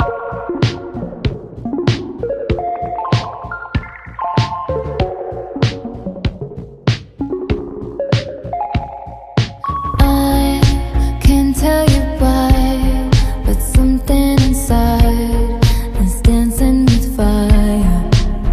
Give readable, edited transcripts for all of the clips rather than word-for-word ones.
Tell you why, but something inside is dancing with fire.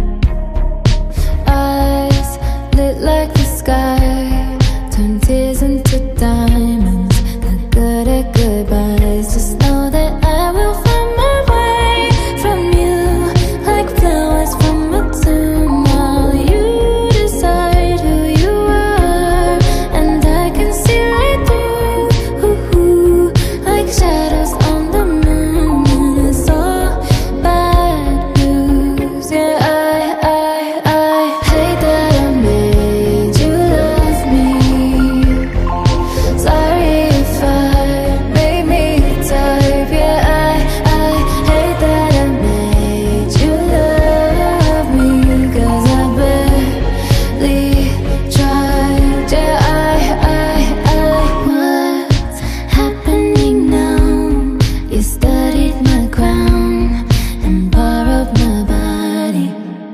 Eyes lit like the sky, turn tears into diamonds. Not good at goodbyes. Just know that I will find my way from you, like flowers from a tomb. While you decide who you are, and I can see right through. Like shadows on the moon, and it's all bad news. Yeah, I hate that I made you love me. Sorry if I made me the type. Yeah, I hate that I made you love me, 'cause I barely tried. Yeah, what's happening now? You studied my crown and borrowed my body.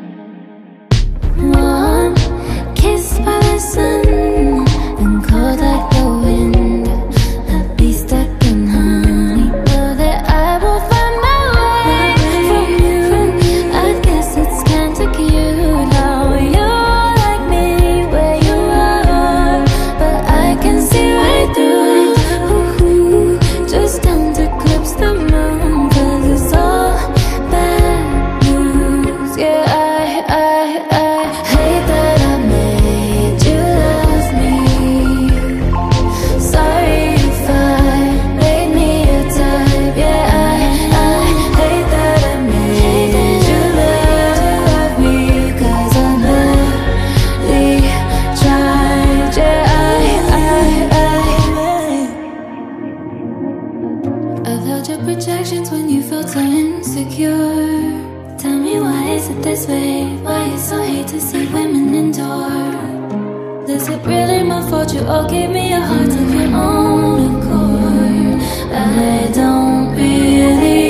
Warm, kissed by the sun, and cold like the wind. I'd be stuck in honey. Know that I will find my way from you. I guess it's kinda cute how you're like me where you are, but I can see right through. Just don't eclipse the moon, 'cause it's all bad news. Yeah, I hate that I made you love me. Sorry if I made me a type. Yeah, I hate that I made you love me, 'cause I barely tried. Yeah, I've held your projections when you felt so insecure. Tell me, why is it this way? Why you so hate to see women endure? Is it really my fault you all gave me a heart of your own accord? I don't really